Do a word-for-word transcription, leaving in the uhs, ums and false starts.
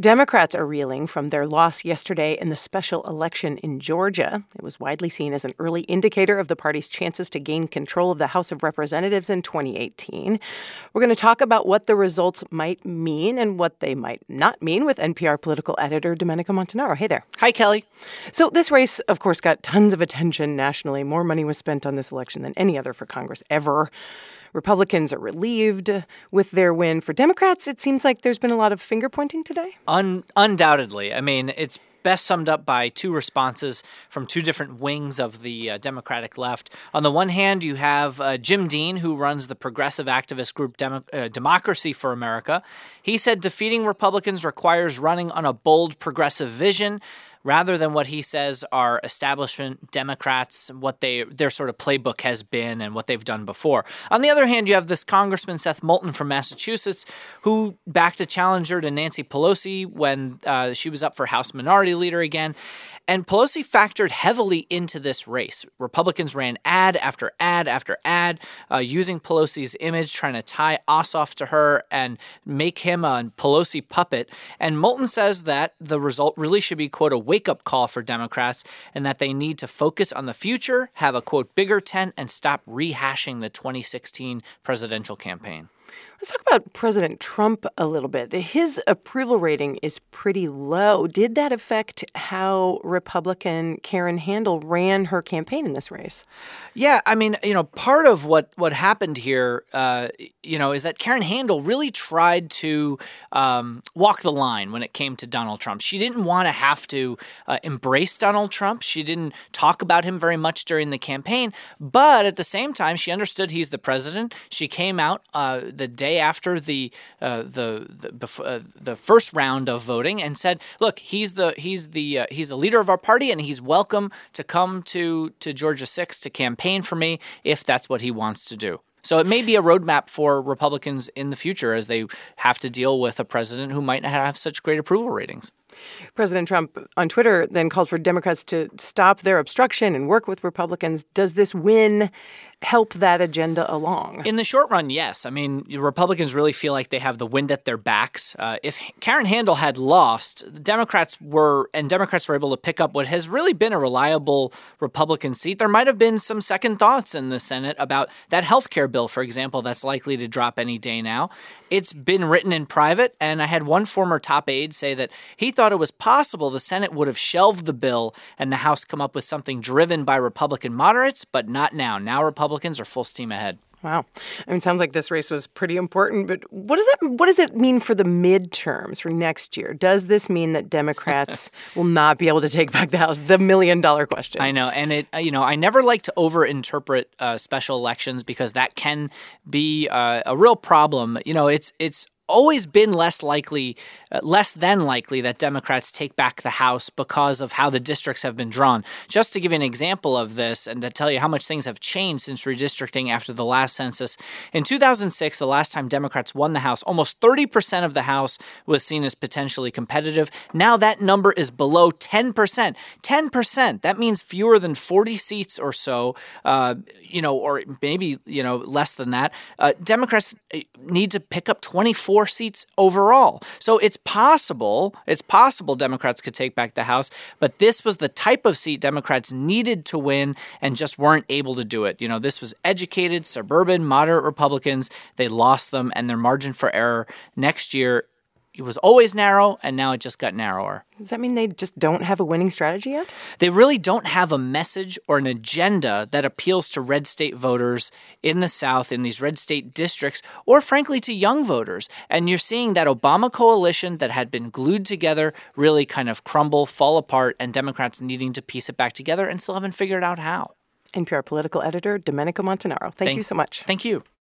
Democrats are reeling from their loss yesterday in the special election in Georgia. It was widely seen as an early indicator of the party's chances to gain control of the House of Representatives in twenty eighteen. We're going to talk about what the results might mean and what they might not mean with N P R political editor Domenico Montanaro. Hey there. Hi, Kelly. So this race, of course, got tons of attention nationally. More money was spent on this election than any other for Congress ever. Republicans are relieved with their win. For Democrats, it seems like there's been a lot of finger-pointing today. Un- undoubtedly. I mean, it's best summed up by two responses from two different wings of the uh, Democratic left. On the one hand, you have uh, Jim Dean, who runs the progressive activist group Demo- uh, Democracy for America. He said defeating Republicans requires running on a bold progressive vision, rather than what he says are establishment Democrats, what they their sort of playbook has been and what they've done before. On the other hand, you have this Congressman Seth Moulton from Massachusetts who backed a challenger to Nancy Pelosi when uh, she was up for House Minority Leader again. And Pelosi factored heavily into this race. Republicans ran ad after ad after ad, uh, using Pelosi's image, trying to tie Ossoff to her and make him a Pelosi puppet. And Moulton says that the result really should be, quote, a wake-up call for Democrats and that they need to focus on the future, have a, quote, bigger tent, and stop rehashing the twenty sixteen presidential campaign. Let's talk about President Trump a little bit. His approval rating is pretty low. Did that affect how Republican Karen Handel ran her campaign in this race? Yeah, I mean, you know, part of what, what happened here, uh, you know, is that Karen Handel really tried to um, walk the line when it came to Donald Trump. She didn't want to have to uh, embrace Donald Trump. She didn't talk about him very much during the campaign. But at the same time, she understood he's the president. She came out uh, the day after the uh, the the, uh, the first round of voting and said, "Look, he's the he's the uh, he's the leader of our party, and he's welcome to come to to Georgia six to campaign for me if that's what he wants to do." So it may be a roadmap for Republicans in the future as they have to deal with a president who might not have such great approval ratings. President Trump on Twitter then called for Democrats to stop their obstruction and work with Republicans. Does this win help that agenda along? In the short run, yes. I mean, Republicans really feel like they have the wind at their backs. Uh, if Karen Handel had lost, the Democrats were and Democrats were able to pick up what has really been a reliable Republican seat. There might have been some second thoughts in the Senate about that health care bill, for example, that's likely to drop any day now. It's been written in private, and I had one former top aide say that he thought it was possible the Senate would have shelved the bill and the House come up with something driven by Republican moderates, but not now. Now Republicans are full steam ahead. Wow. I mean, it sounds like this race was pretty important, but what does that what does it mean for the midterms for next year? Does this mean that Democrats will not be able to take back the House? The million dollar question. I know. And it, you know, I never like to overinterpret uh, special elections because that can be uh, a real problem. You know, it's it's always been less likely, uh, less than likely that Democrats take back the House because of how the districts have been drawn. Just to give you an example of this and to tell you how much things have changed since redistricting after the last census, in two thousand six, the last time Democrats won the House, almost thirty percent of the House was seen as potentially competitive. Now that number is below ten percent. ten percent. That means fewer than forty seats or so, uh, you know, or maybe, you know, less than that. Uh, Democrats need to pick up twenty-four seats overall. So it's possible, it's possible Democrats could take back the House, but this was the type of seat Democrats needed to win and just weren't able to do it. You know, this was educated, suburban, moderate Republicans. They lost them, and their margin for error next year, it was always narrow, and now it just got narrower. Does that mean they just don't have a winning strategy yet? They really don't have a message or an agenda that appeals to red state voters in the South, in these red state districts, or frankly to young voters. And you're seeing that Obama coalition that had been glued together really kind of crumble, fall apart, and Democrats needing to piece it back together and still haven't figured out how. N P R political editor Domenico Montanaro. Thank, Thank you so much. Thank you.